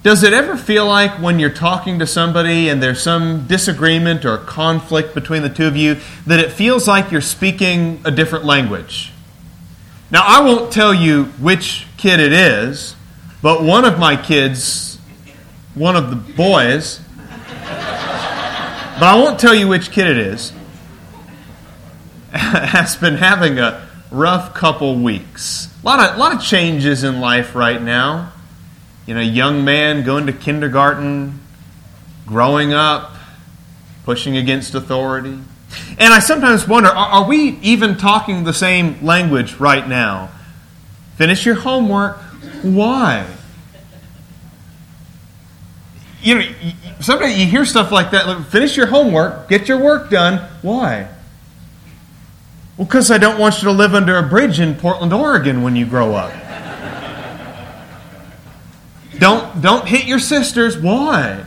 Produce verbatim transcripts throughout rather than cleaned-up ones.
Does it ever feel like when you're talking to somebody and there's some disagreement or conflict between the two of you, that it feels like you're speaking a different language? Now, I won't tell you which kid it is, but one of my kids, one of the boys, but I won't tell you which kid it is, has been having a rough couple weeks. A lot of, a lot of changes in life right now. You know, young man going to kindergarten, growing up, pushing against authority. And I sometimes wonder, are, are we even talking the same language right now? Finish your homework. Why? You know, sometimes you hear stuff like that. Finish your homework. Get your work done. Why? Well, because I don't want you to live under a bridge in Portland, Oregon when you grow up. Don't don't hit your sisters. Why?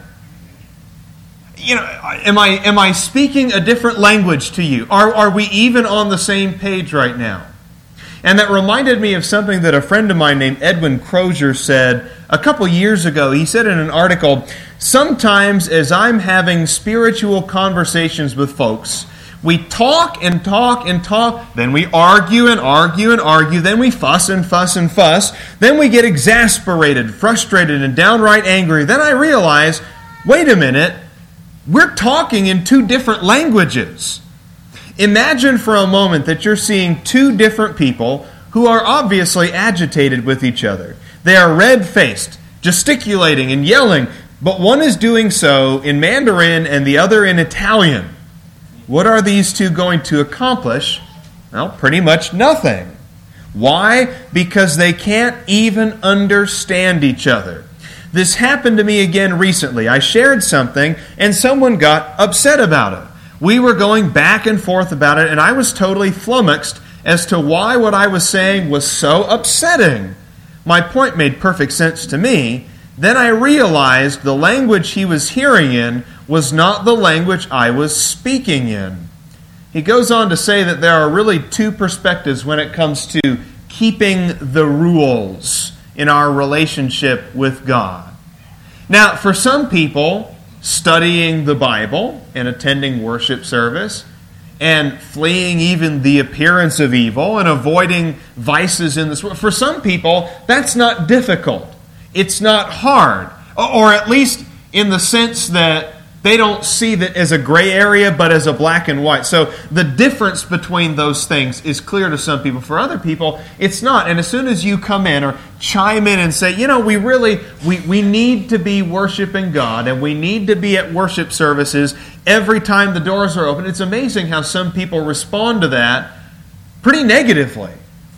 You know, am I am I speaking a different language to you? Are are we even on the same page right now? And that reminded me of something that a friend of mine named Edwin Crozier said a couple years ago. He said in an article, "Sometimes as I'm having spiritual conversations with folks, we talk and talk and talk, then we argue and argue and argue, then we fuss and fuss and fuss, then we get exasperated, frustrated, and downright angry. Then I realize, wait a minute, we're talking in two different languages." Imagine for a moment that you're seeing two different people who are obviously agitated with each other. They are red-faced, gesticulating and yelling, but one is doing so in Mandarin and the other in Italian. What are these two going to accomplish? Well, pretty much nothing. Why? Because they can't even understand each other. This happened to me again recently. I shared something and someone got upset about it. We were going back and forth about it and I was totally flummoxed as to why what I was saying was so upsetting. My point made perfect sense to me. Then I realized the language he was hearing in was not the language I was speaking in. He goes on to say that there are really two perspectives when it comes to keeping the rules in our relationship with God. Now, for some people, studying the Bible and attending worship service and fleeing even the appearance of evil and avoiding vices in this world, for some people, that's not difficult. It's not hard, or at least in the sense that they don't see that as a gray area, but as a black and white. So the difference between those things is clear to some people. For other people, it's not. And as soon as you come in or chime in and say, you know, we really, we, we need to be worshiping God, and we need to be at worship services every time the doors are open, it's amazing how some people respond to that pretty negatively.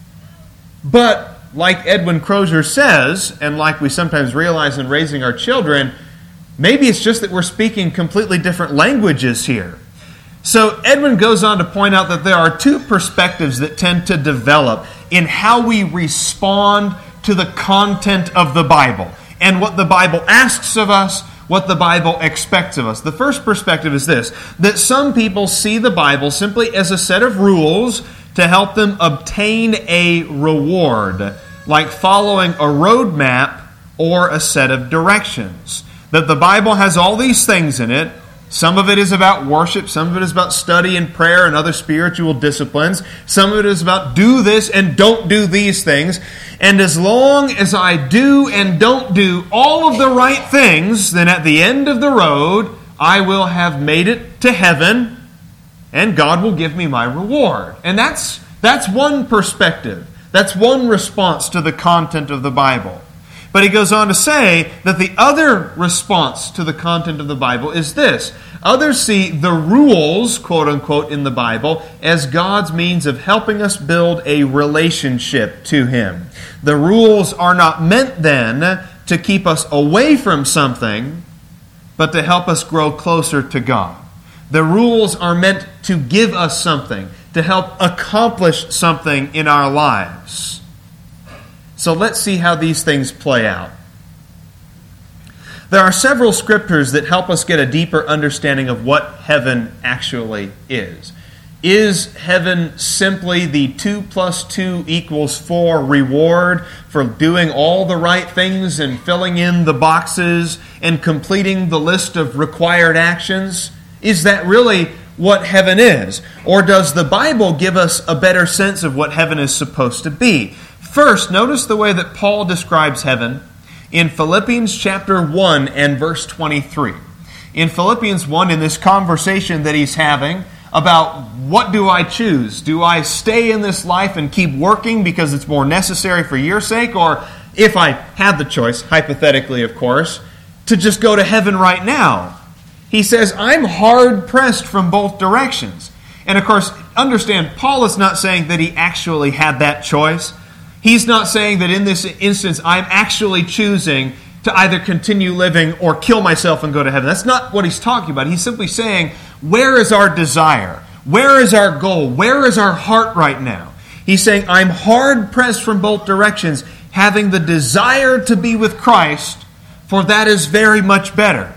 But like Edwin Crozier says, and like we sometimes realize in raising our children, maybe it's just that we're speaking completely different languages here. So Edwin goes on to point out that there are two perspectives that tend to develop in how we respond to the content of the Bible and what the Bible asks of us, what the Bible expects of us. The first perspective is this, that some people see the Bible simply as a set of rules to help them obtain a reward, like following a roadmap or a set of directions. That the Bible has all these things in it. Some of it is about worship. Some of it is about study and prayer and other spiritual disciplines. Some of it is about do this and don't do these things. And as long as I do and don't do all of the right things, then at the end of the road, I will have made it to heaven and God will give me my reward. And that's that's one perspective. That's one response to the content of the Bible. But he goes on to say that the other response to the content of the Bible is this. Others see the rules, quote unquote, in the Bible as God's means of helping us build a relationship to Him. The rules are not meant then to keep us away from something, but to help us grow closer to God. The rules are meant to give us something, to help accomplish something in our lives. So let's see how these things play out. There are several scriptures that help us get a deeper understanding of what heaven actually is. Is heaven simply the two plus two equals four reward for doing all the right things and filling in the boxes and completing the list of required actions? Is that really what heaven is? Or does the Bible give us a better sense of what heaven is supposed to be? First, notice the way that Paul describes heaven in Philippians chapter one and verse twenty-three. In Philippians one, in this conversation that he's having about what do I choose? Do I stay in this life and keep working because it's more necessary for your sake? Or if I had the choice, hypothetically of course, to just go to heaven right now? He says, I'm hard-pressed from both directions. And of course, understand, Paul is not saying that he actually had that choice. He's not saying that in this instance, I'm actually choosing to either continue living or kill myself and go to heaven. That's not what he's talking about. He's simply saying, where is our desire? Where is our goal? Where is our heart right now? He's saying, I'm hard-pressed from both directions, having the desire to be with Christ, for that is very much better.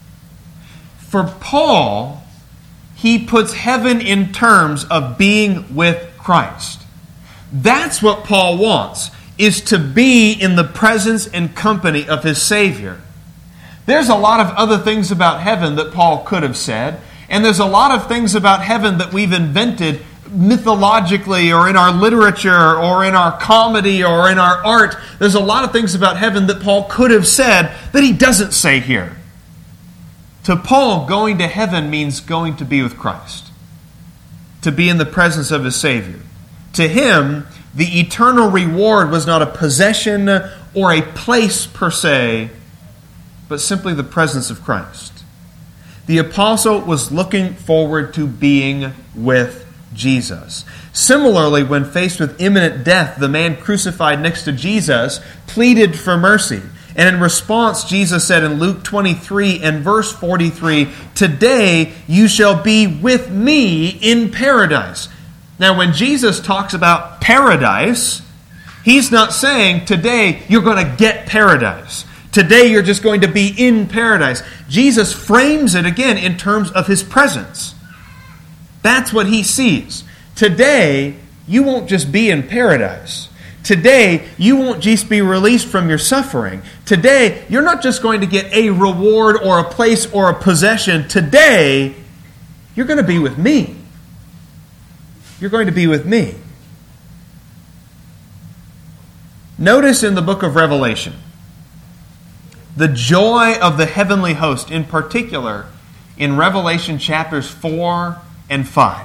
For Paul, he puts heaven in terms of being with Christ. That's what Paul wants, is to be in the presence and company of his Savior. There's a lot of other things about heaven that Paul could have said, and there's a lot of things about heaven that we've invented mythologically or in our literature or in our comedy or in our art. There's a lot of things about heaven that Paul could have said that he doesn't say here. To Paul, going to heaven means going to be with Christ, to be in the presence of his Savior. To him, the eternal reward was not a possession or a place per se, but simply the presence of Christ. The apostle was looking forward to being with Jesus. Similarly, when faced with imminent death, the man crucified next to Jesus pleaded for mercy. And in response, Jesus said in Luke twenty-three and verse forty-three, today you shall be with me in paradise. Now, when Jesus talks about paradise, he's not saying today you're going to get paradise. Today you're just going to be in paradise. Jesus frames it again in terms of his presence. That's what he sees. Today, you won't just be in paradise. Today, you won't just be released from your suffering. Today, you're not just going to get a reward or a place or a possession. Today, you're going to be with me. You're going to be with me. Notice in the book of Revelation, the joy of the heavenly host, in particular, in Revelation chapters four and five.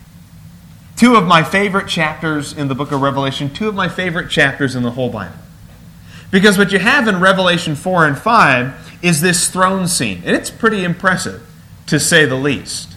Two of my favorite chapters in the book of Revelation, two of my favorite chapters in the whole Bible. Because what you have in Revelation four and five is this throne scene. And it's pretty impressive, to say the least.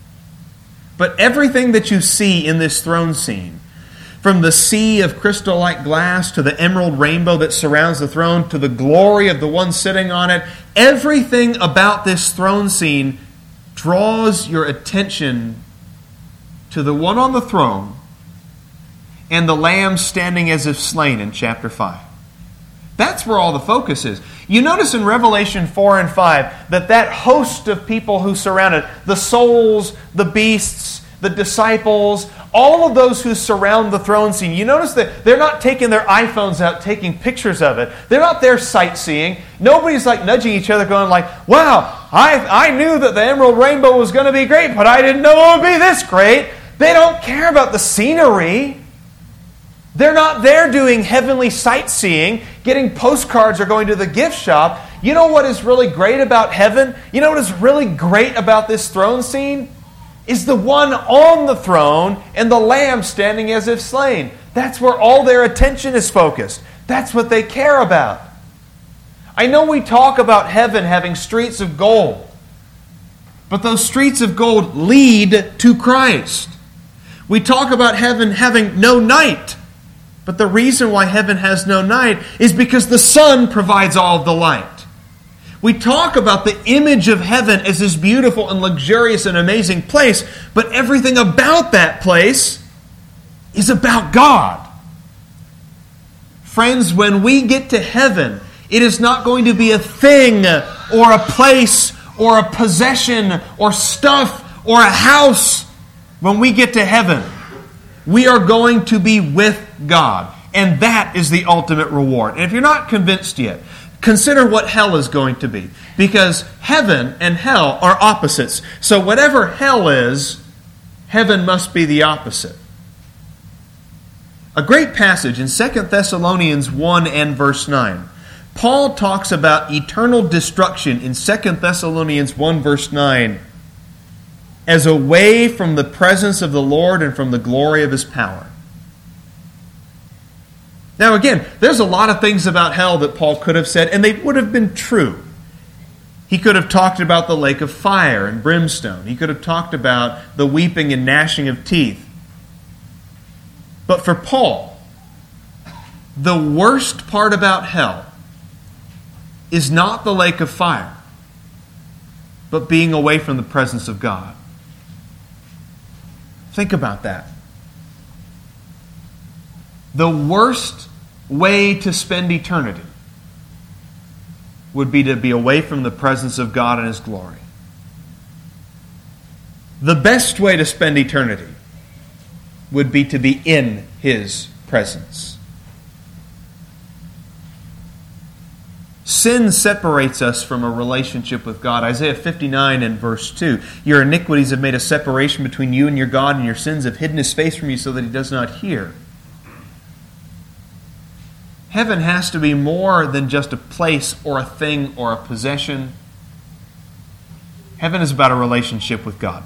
But everything that you see in this throne scene, from the sea of crystal-like glass to the emerald rainbow that surrounds the throne to the glory of the one sitting on it, everything about this throne scene draws your attention to the one on the throne and the Lamb standing as if slain in chapter five. That's where all the focus is. You notice in Revelation four and five that that host of people who surround it, the souls, the beasts, the disciples, all of those who surround the throne scene, you notice that they're not taking their iPhones out, taking pictures of it. They're not there sightseeing. Nobody's like nudging each other going like, wow, I, I knew that the emerald rainbow was going to be great, but I didn't know it would be this great. They don't care about the scenery. They're not there doing heavenly sightseeing, getting postcards or going to the gift shop. You know what is really great about heaven? You know what is really great about this throne scene? Is the one on the throne and the Lamb standing as if slain. That's where all their attention is focused. That's what they care about. I know we talk about heaven having streets of gold, but those streets of gold lead to Christ. We talk about heaven having no night, but the reason why heaven has no night is because the sun provides all of the light. We talk about the image of heaven as this beautiful and luxurious and amazing place, but everything about that place is about God. Friends, when we get to heaven, it is not going to be a thing or a place or a possession or stuff or a house. When we get to heaven, we are going to be with God. And that is the ultimate reward. And if you're not convinced yet, consider what hell is going to be. Because heaven and hell are opposites. So whatever hell is, heaven must be the opposite. A great passage in Second Thessalonians one and verse nine. Paul talks about eternal destruction in Second Thessalonians one verse nine as away from the presence of the Lord and from the glory of His power. Now again, there's a lot of things about hell that Paul could have said, and they would have been true. He could have talked about the lake of fire and brimstone. He could have talked about the weeping and gnashing of teeth. But for Paul, the worst part about hell is not the lake of fire, but being away from the presence of God. Think about that. The worst way to spend eternity would be to be away from the presence of God and His glory. The best way to spend eternity would be to be in His presence. Sin separates us from a relationship with God. Isaiah fifty-nine and verse two. Your iniquities have made a separation between you and your God, and your sins have hidden His face from you so that He does not hear. Heaven has to be more than just a place or a thing or a possession. Heaven is about a relationship with God.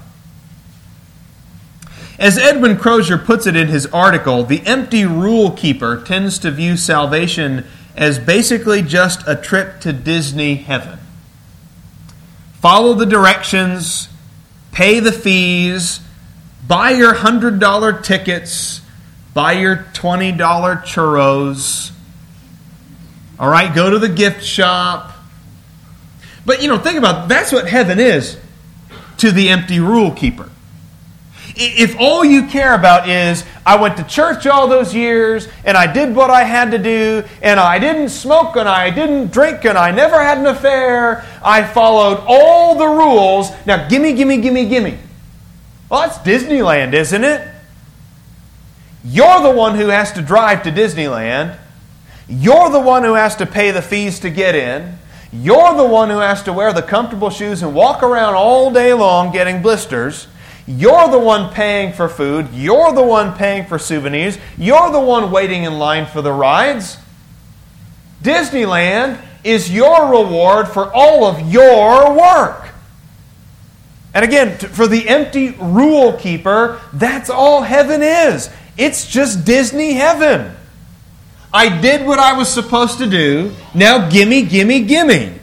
As Edwin Crozier puts it in his article, the empty rule keeper tends to view salvation as basically just a trip to Disney heaven. Follow the directions, pay the fees, buy your one hundred dollars tickets, buy your twenty dollars churros. All right, go to the gift shop. But, you know, think about it. That's what heaven is to the empty rule keeper. If all you care about is, I went to church all those years, and I did what I had to do, and I didn't smoke, and I didn't drink, and I never had an affair, I followed all the rules, now gimme, gimme, gimme, gimme. Well, that's Disneyland, isn't it? You're the one who has to drive to Disneyland. You're the one who has to pay the fees to get in. You're the one who has to wear the comfortable shoes and walk around all day long getting blisters. You're the one paying for food. You're the one paying for souvenirs. You're the one waiting in line for the rides. Disneyland is your reward for all of your work. And again, for the empty rule keeper, that's all heaven is. It's just Disney heaven. I did what I was supposed to do. Now gimme, gimme, gimme.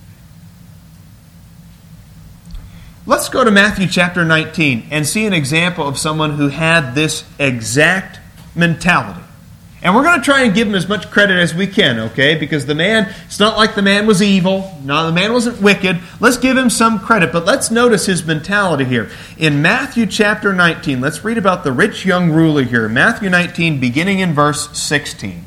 Let's go to Matthew chapter nineteen and see an example of someone who had this exact mentality. And we're going to try and give him as much credit as we can, okay? Because the man, it's not like the man was evil. No, the man wasn't wicked. Let's give him some credit. But let's notice his mentality here. In Matthew chapter nineteen, let's read about the rich young ruler here. Matthew nineteen, beginning in verse sixteen.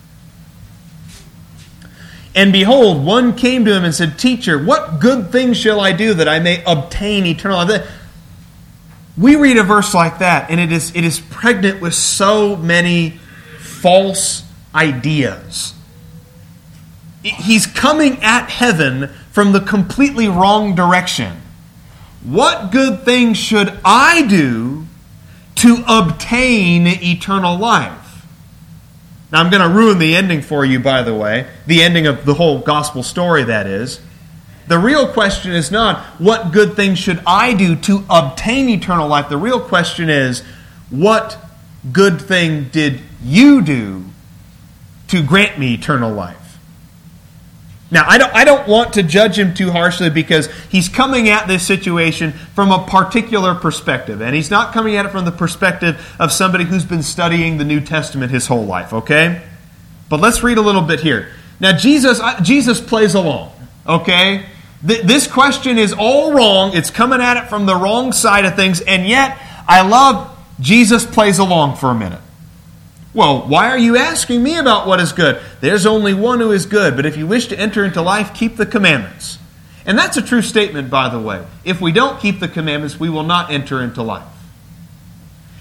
And behold, one came to him and said, Teacher, what good thing shall I do that I may obtain eternal life? We read a verse like that, and it is it is pregnant with so many false ideas. He's coming at heaven from the completely wrong direction. What good thing should I do to obtain eternal life? Now, I'm going to ruin the ending for you, by the way. The ending of the whole gospel story, that is. The real question is not, what good thing should I do to obtain eternal life? The real question is, what good thing did you do to grant me eternal life? Now, I don't, I don't want to judge him too harshly because he's coming at this situation from a particular perspective. And he's not coming at it from the perspective of somebody who's been studying the New Testament his whole life, okay? But let's read a little bit here. Now, Jesus, Jesus plays along, okay? This question is all wrong. It's coming at it from the wrong side of things. And yet, I love Jesus plays along for a minute. Well, why are you asking me about what is good? There's only one who is good, but if you wish to enter into life, keep the commandments. And that's a true statement, by the way. If we don't keep the commandments, we will not enter into life.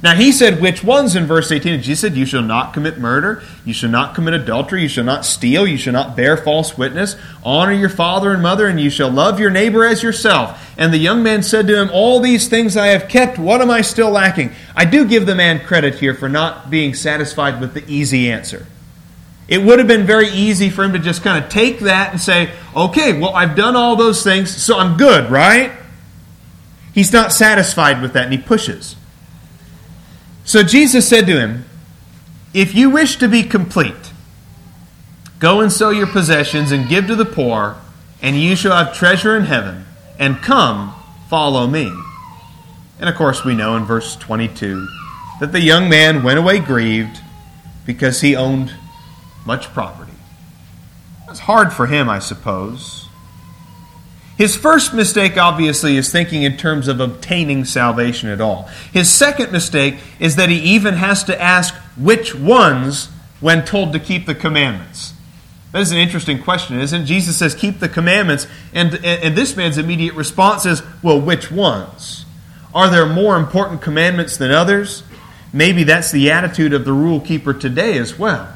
Now he said which ones in verse eighteen. And Jesus said, you shall not commit murder, you shall not commit adultery, you shall not steal, you shall not bear false witness, honor your father and mother, and you shall love your neighbor as yourself. And the young man said to him, all these things I have kept, what am I still lacking? I do give the man credit here for not being satisfied with the easy answer. It would have been very easy for him to just kind of take that and say, okay, well, I've done all those things, so I'm good, right? He's not satisfied with that, and he pushes. So Jesus said to him, if you wish to be complete, go and sell your possessions and give to the poor, and you shall have treasure in heaven, and come, follow me. And of course we know in verse twenty-two that the young man went away grieved because he owned much property. It's hard for him, I suppose. His first mistake, obviously, is thinking in terms of obtaining salvation at all. His second mistake is that he even has to ask which ones when told to keep the commandments. That is an interesting question, isn't it? Jesus says, keep the commandments, and, and this man's immediate response is, well, which ones? Are there more important commandments than others? Maybe that's the attitude of the rule keeper today as well.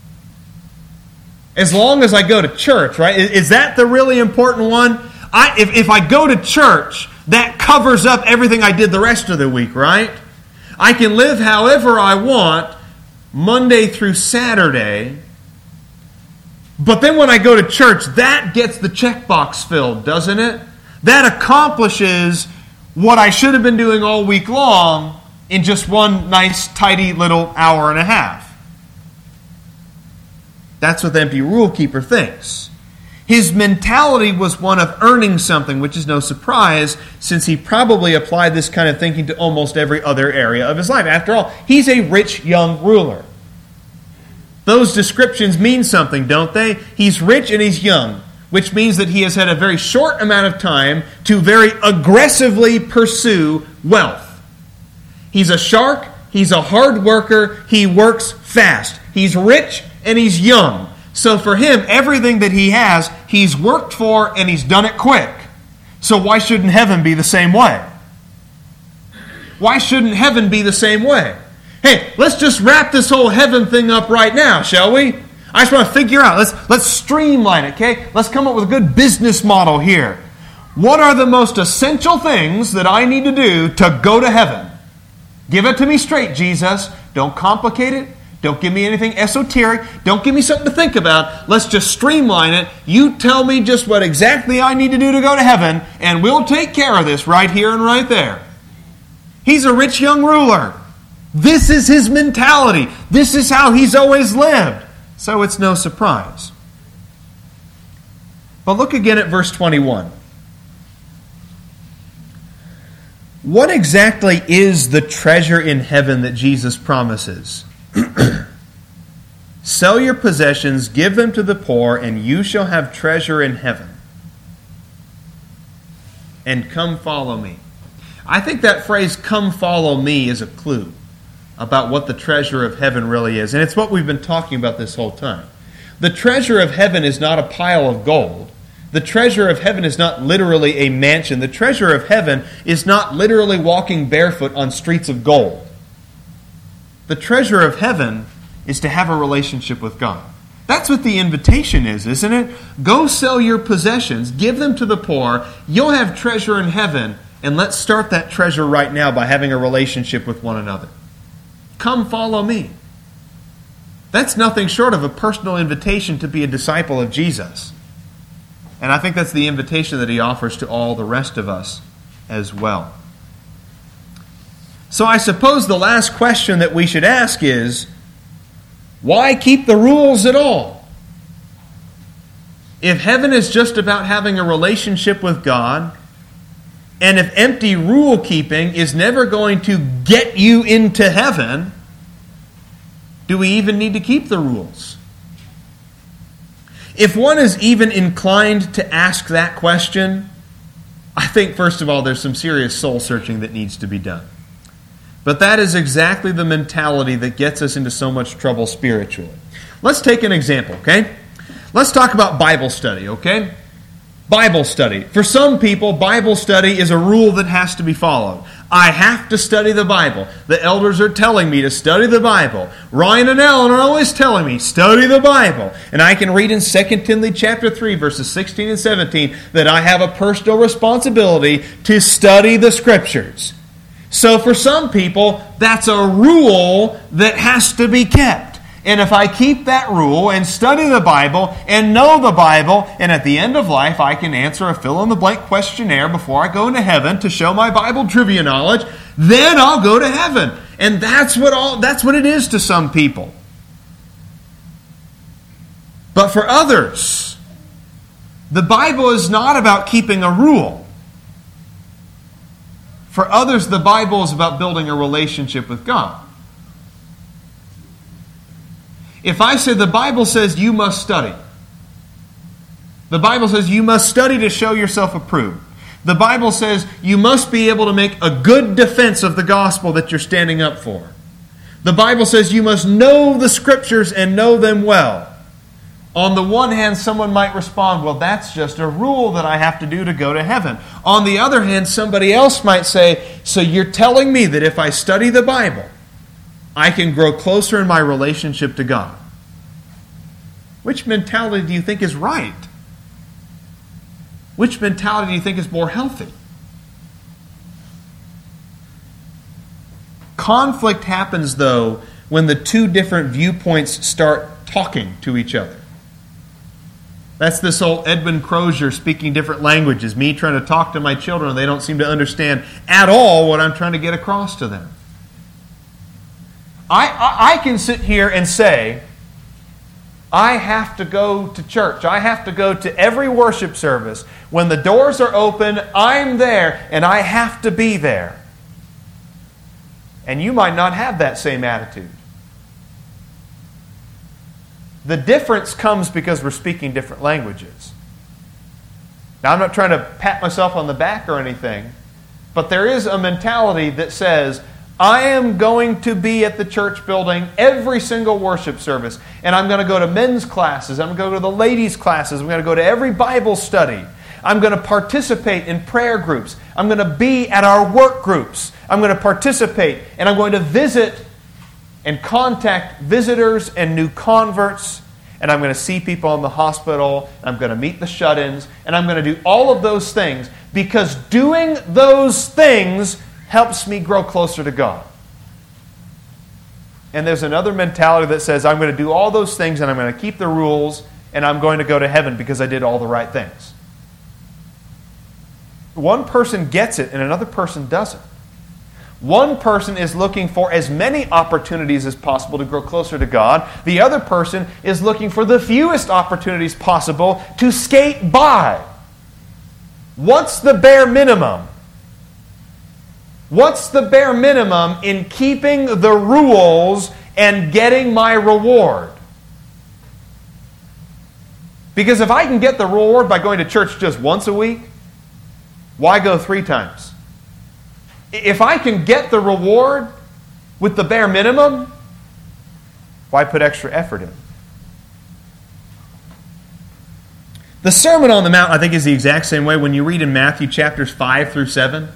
As long as I go to church, right? Is that the really important one? I, if, if I go to church, that covers up everything I did the rest of the week, right? I can live however I want, Monday through Saturday, but then when I go to church, that gets the checkbox filled, doesn't it? That accomplishes what I should have been doing all week long in just one nice, tidy little hour and a half. That's what the empty rule keeper thinks. His mentality was one of earning something, which is no surprise, since he probably applied this kind of thinking to almost every other area of his life. After all, he's a rich young ruler. Those descriptions mean something, don't they? He's rich and he's young, which means that he has had a very short amount of time to very aggressively pursue wealth. He's a shark, he's a hard worker, he works fast. He's rich and he's young. So for him, everything that he has, he's worked for and he's done it quick. So why shouldn't heaven be the same way? Why shouldn't heaven be the same way? Hey, let's just wrap this whole heaven thing up right now, shall we? I just want to figure out, let's, let's streamline it, okay? Let's come up with a good business model here. What are the most essential things that I need to do to go to heaven? Give it to me straight, Jesus. Don't complicate it. Don't give me anything esoteric. Don't give me something to think about. Let's just streamline it. You tell me just what exactly I need to do to go to heaven, and we'll take care of this right here and right there. He's a rich young ruler. This is his mentality. This is how he's always lived. So it's no surprise. But look again at verse twenty-one. What exactly is the treasure in heaven that Jesus promises? Sell your possessions, give them to the poor, and you shall have treasure in heaven. And come follow me. I think that phrase, come follow me, is a clue about what the treasure of heaven really is. And it's what we've been talking about this whole time. The treasure of heaven is not a pile of gold. The treasure of heaven is not literally a mansion. The treasure of heaven is not literally walking barefoot on streets of gold. The treasure of heaven is to have a relationship with God. That's what the invitation is, isn't it? Go sell your possessions, give them to the poor, you'll have treasure in heaven, and let's start that treasure right now by having a relationship with one another. Come follow me. That's nothing short of a personal invitation to be a disciple of Jesus. And I think that's the invitation that he offers to all the rest of us as well. So I suppose the last question that we should ask is, why keep the rules at all? If heaven is just about having a relationship with God, and if empty rule keeping is never going to get you into heaven, do we even need to keep the rules? If one is even inclined to ask that question, I think, first of all, there's some serious soul searching that needs to be done. But that is exactly the mentality that gets us into so much trouble spiritually. Let's take an example, okay? Let's talk about Bible study, okay? Bible study. For some people, Bible study is a rule that has to be followed. I have to study the Bible. The elders are telling me to study the Bible. Ryan and Ellen are always telling me, study the Bible. And I can read in Second Timothy chapter three, verses sixteen and seventeen, that I have a personal responsibility to study the Scriptures. So for some people, that's a rule that has to be kept. And if I keep that rule and study the Bible and know the Bible, and at the end of life I can answer a fill-in-the-blank questionnaire before I go into heaven to show my Bible trivia knowledge, then I'll go to heaven. And that's what all that's what it is to some people. But for others, the Bible is not about keeping a rule. For others, the Bible is about building a relationship with God. If I say the Bible says you must study, the Bible says you must study to show yourself approved. The Bible says you must be able to make a good defense of the gospel that you're standing up for. The Bible says you must know the Scriptures and know them well. On the one hand, someone might respond, well, that's just a rule that I have to do to go to heaven. On the other hand, somebody else might say, so you're telling me that if I study the Bible, I can grow closer in my relationship to God. Which mentality do you think is right? Which mentality do you think is more healthy? Conflict happens, though, when the two different viewpoints start talking to each other. That's this old Edmund Crozier speaking different languages, me trying to talk to my children and they don't seem to understand at all what I'm trying to get across to them. I, I, I can sit here and say, I have to go to church. I have to go to every worship service. When the doors are open, I'm there and I have to be there. And you might not have that same attitude. The difference comes because we're speaking different languages. Now, I'm not trying to pat myself on the back or anything, but there is a mentality that says, I am going to be at the church building every single worship service. And I'm going to go to men's classes. I'm going to go to the ladies' classes. I'm going to go to every Bible study. I'm going to participate in prayer groups. I'm going to be at our work groups. I'm going to participate. And I'm going to visit and contact visitors and new converts. And I'm going to see people in the hospital. I'm going to meet the shut-ins. And I'm going to do all of those things because doing those things helps me grow closer to God. And there's another mentality that says, I'm going to do all those things and I'm going to keep the rules and I'm going to go to heaven because I did all the right things. One person gets it and another person doesn't. One person is looking for as many opportunities as possible to grow closer to God. The other person is looking for the fewest opportunities possible to skate by. What's the bare minimum? What's the bare minimum in keeping the rules and getting my reward? Because if I can get the reward by going to church just once a week, why go three times? If I can get the reward with the bare minimum, why put extra effort in? The Sermon on the Mount, I think, is the exact same way when you read in Matthew chapters five through seven.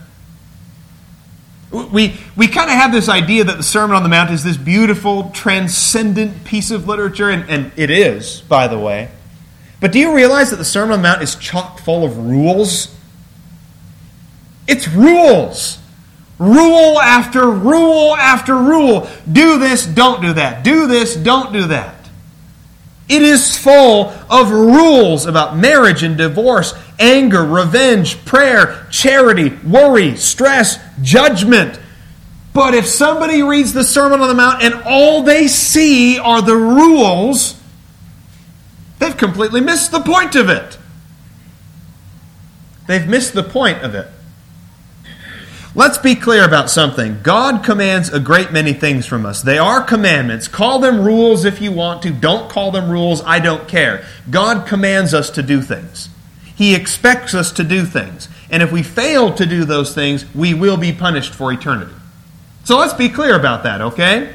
We, we kind of have this idea that the Sermon on the Mount is this beautiful, transcendent piece of literature, and, and it is, by the way. But do you realize that the Sermon on the Mount is chock full of rules? It's rules. Rule after rule after rule. Do this, don't do that. Do this, don't do that. It is full of rules about marriage and divorce, anger, revenge, prayer, charity, worry, stress, judgment. But if somebody reads the Sermon on the Mount and all they see are the rules, they've completely missed the point of it. They've missed the point of it. Let's be clear about something. God commands a great many things from us. They are commandments. Call them rules if you want to. Don't call them rules. I don't care. God commands us to do things. He expects us to do things. And if we fail to do those things, we will be punished for eternity. So let's be clear about that, okay?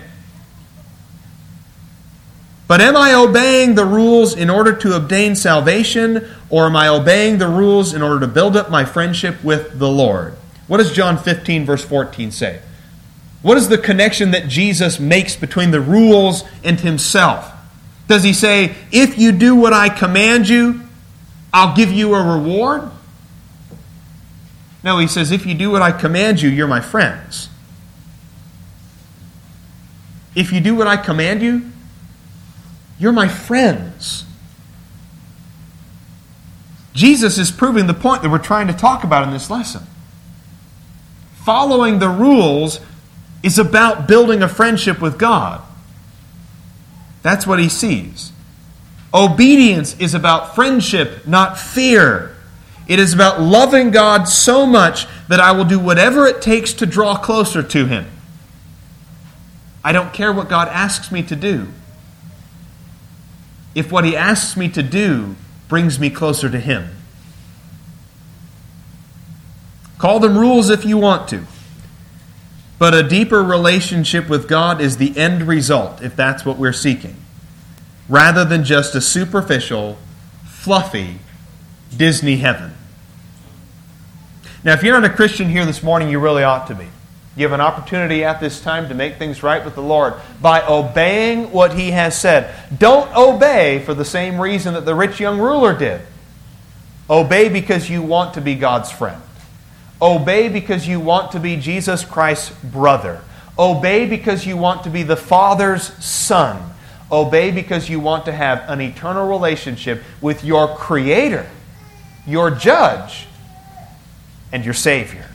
But am I obeying the rules in order to obtain salvation, or am I obeying the rules in order to build up my friendship with the Lord? What does John fifteen, verse fourteen say? What is the connection that Jesus makes between the rules and himself? Does he say, if you do what I command you, I'll give you a reward? No, he says, if you do what I command you, you're my friends. If you do what I command you, you're my friends. Jesus is proving the point that we're trying to talk about in this lesson. Following the rules is about building a friendship with God. That's what he sees. Obedience is about friendship, not fear. It is about loving God so much that I will do whatever it takes to draw closer to him. I don't care what God asks me to do, if what he asks me to do brings me closer to him. Call them rules if you want to. But a deeper relationship with God is the end result, if that's what we're seeking, rather than just a superficial, fluffy Disney heaven. Now, if you're not a Christian here this morning, you really ought to be. You have an opportunity at this time to make things right with the Lord by obeying what he has said. Don't obey for the same reason that the rich young ruler did. Obey because you want to be God's friend. Obey because you want to be Jesus Christ's brother. Obey because you want to be the Father's son. Obey because you want to have an eternal relationship with your Creator, your Judge, and your Savior.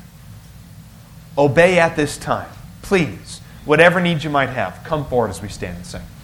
Obey at this time. Please, whatever needs you might have, come forward as we stand and sing.